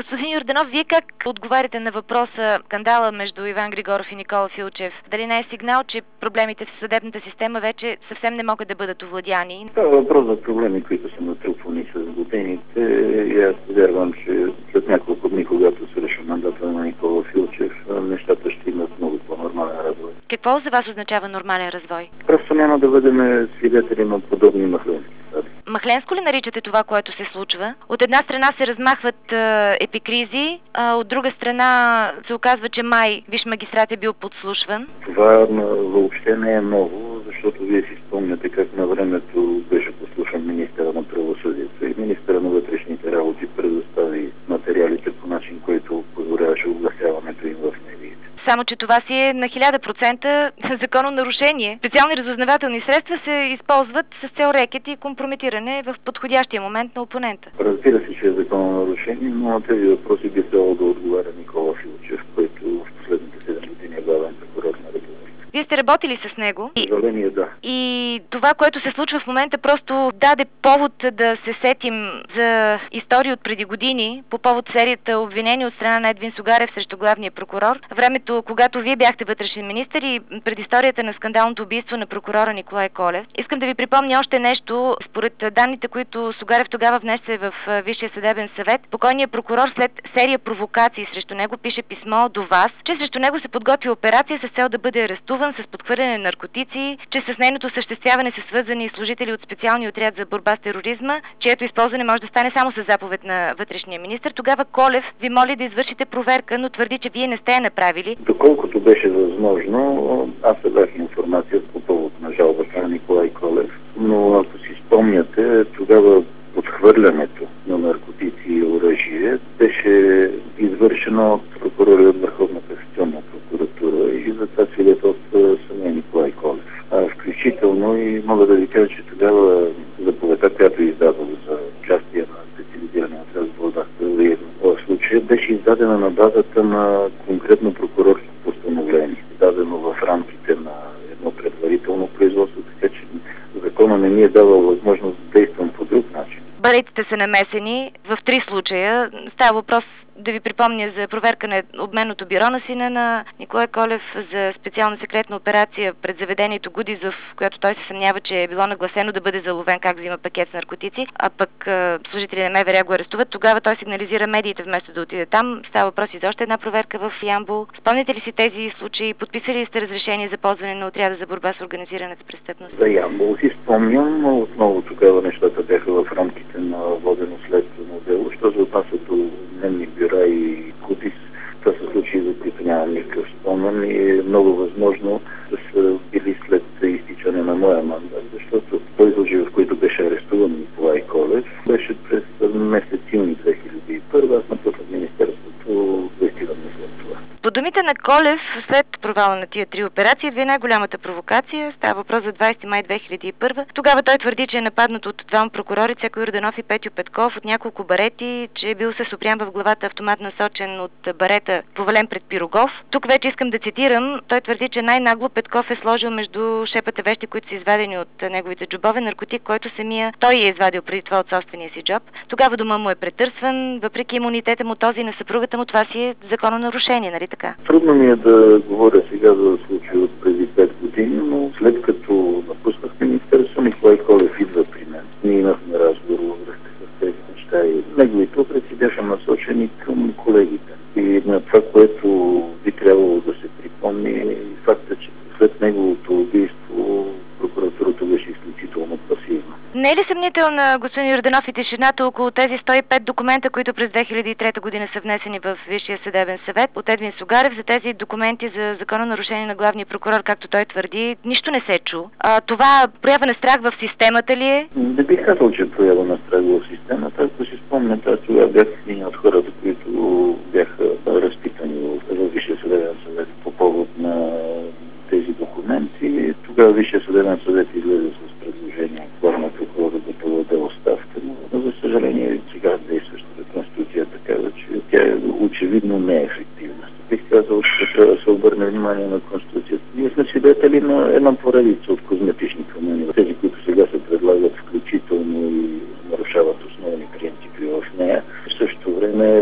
Господин Йорданов, вие как отговаряте на въпроса скандала между Иван Григоров и Никола Филчев? Дали не е сигнал, че проблемите в съдебната система вече съвсем не могат да бъдат овладяни? Това е въпрос за проблеми, които са натрупвани с годините и аз вярвам, че след няколко дни, когато свърши мандата на Никола Филчев, нещата ще имат много по-нормален развой. Какво за вас означава нормален развой? Просто няма да бъдем свидетели на подобни махленски стади. Махленско ли наричате това, което се случва? От една страна се размахват епикризи, а от друга страна се оказва, че виж магистрат е бил подслушван. Това въобще не е ново, защото вие си спомняте как на времето беше послушан министъра на правосъдието и министъра на вътрешните работи предостави материалите по начин, който позволяваше огласяването им в медиите. Само че това си е на 1000% закононарушение. Специални разузнавателни средства се използват с цел рекет и компрометиране в подходящия момент на опонента. Разбира се, че е закононарушение, но на тези въпроси би трябвало да отговаря Никола Филчев, който в последните 7 години е главен прокурор на република. Вие сте работили с него. Съжаление, да. И това, което се случва в момента, просто даде повод да се сетим за истории от преди години, по повод серията обвинения от страна на Едвин Сугарев срещу главния прокурор. Времето, когато вие бяхте вътрешен министър и предисторията на скандалното убийство на прокурора Николай Колев. Искам да ви припомня още нещо. Според данните, които Сугарев тогава внесе в Висшия съдебен съвет, покойният прокурор след серия провокации срещу него пише писмо до вас, че срещу него се подготвя операция с цел да бъде арестуван с подхвърляне на наркотици, че с нейното осъществяване са свързани служители от специалния отряд за борба с тероризма, чието използване може да стане само с заповед на вътрешния министър. Тогава Колев ви моли да извършите проверка, но твърди, че вие не сте я направили. Доколкото беше възможно, аз събрах информация по повод на жалбата на Николай Колев, но ако си спомняте, тогава подхвърлянето на наркотици и оръжие беше извършено от прокурори от Върховна касационна прокуратура и за това свидетелства самия Николай Колев. Включително и мога да ви кажа, че тогава заповедта, която е издадена за участие на специализирания отряд за борба с тероризма, в случая беше издадена на базата на конкретно прокурорско постановление, издадено в рамките на едно предварително производство, така че закона не ми е давал възможност да действам по друг начин. Баретите са намесени в 3 случая. Става въпрос, да ви припомня, за проверка на обменното бюро на сина на Николай Колев, за специална секретна операция пред заведението Гудизов, в която той се съмнява, че е било нагласено да бъде заловен как взима пакет с наркотици, а пък служители на МВР го арестуват. Тогава той сигнализира медиите вместо да отиде там. Става въпрос и за още една проверка в Ямбол. Спомняте ли си тези случаи? Подписали ли сте разрешение за ползване на отряда за борба с организираната престъпност? За Ямбол си спомням, но отново тогава нещата бяха в рамките на водено следствено дело. Що се отнася до дневни бюра и Гудис, това са случаи, за които нямам никакъв спомен и е много възможно да са били след изтичане на моя мандат, защото той случай, в който беше арестуван Николай Колев, беше през месец юни 2001. Аз напуснах министерството 20 дни след това. По думите на Колев, след провала на тия 3 операции, ви е най-голямата провокация. Става въпрос за 20 май 2001. Тогава той твърди, че е нападнат от 2 прокурори, Цеко Йорданов и Петьо Петков, от няколко барети, че е бил с опрян в главата автомат, насочен от барета, повален пред Пирогов. Тук вече искам да цитирам. Той твърди, че най-нагло Петков е сложил между шепата вещи, които са извадени от неговите джобове, наркотик, който самия той е извадил преди това от собствения си джоб. Тогава дома му е претърсван, въпреки имунитета му, този на съпругата му, това си е закононарушение, нали така? Трудно ми е да говоря сега за случай от преди 5 години, но след като напуснах министерство, Николай Колев идва при мен. Ние имахме разговор във връзка с тези неща и неговите упреци бяха насочени към колегите. И на това, което би трябвало да се припомни, е факта, че след неговото убийство прокуратурата беше изключително пасивна. Не е ли съмнителна, господин Йорданов, и тишината около тези 105 документа, които през 2003 година са внесени в Висшия съдебен съвет от Едвин Сугарев? За тези документи за закононарушение на главния прокурор, както той твърди, нищо не се чу. Това проява на страх в системата ли е? Не бих казал, че проява на страх в системата. Ако си спомняте, аз тогава бях един от хората, които бяха разпитани в Висшия съдебен съвет по повод на тези документи. Тогава Висшия съдебен съвет излезе с предложение главна прокурора да подаде оставка, но за съжаление сега действащата конституция казва, че тя очевидно не е ефективна. Бих казал, че трябва да се обърне внимание на конституцията. Ние сме свидетели на една поредица от козметични промени. Тези, които сега се предлагат, включително и нарушават основни принципи в нея. В същото време една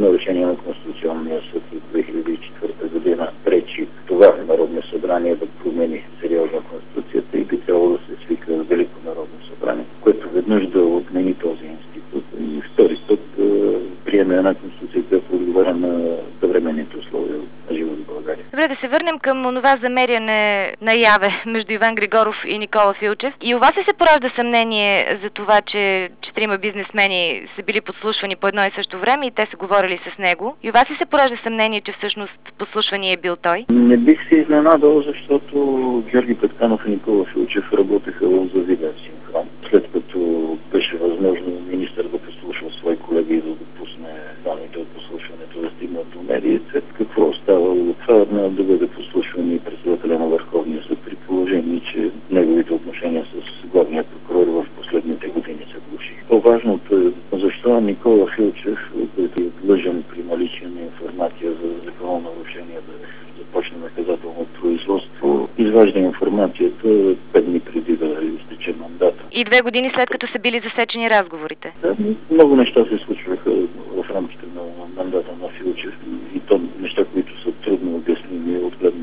едно решение на Конституционния съд от 2004 година пречи това Народно събрание да промени сериозно Конституцията и би трябвало да се свика Велико Народно събрание, което веднъж да отмени този институт и втори път да приеме една Конституция, която отговаря на съвременните условия на живот в България. Добре, да се върнем към онова замеряне наяве между Иван Григоров и Никола Филчев. И у вас ли се поражда съмнение за това, че трима бизнесмени са били подслушвани по едно и също време и те са говорили с него? И у вас ли се поражда съмнение, че всъщност подслушвания е бил той? Не бих се изненадал, защото Георги Петканов и Никола Филчев работеха в завиден синхрон. След като беше възможно министър да послуша свои колеги и да допусне данните от послушването да стигнат до медиите, какво остава от това да бъде послушван и председателя на Върховния съд, при положение, че неговите отношения с главния прокурор в последните години се влошиха. По-важното е защо Никола Филчев, който е длъжен при наличие на информация за закононарушение да започне наказателно производство, изважда информацията 5 дни преди да изтече мандата. И 2 години след като са били засечени разговорите. Да, много неща се случваха в рамките на мандата на Филчев и то неща, които са трудно обясними от гледна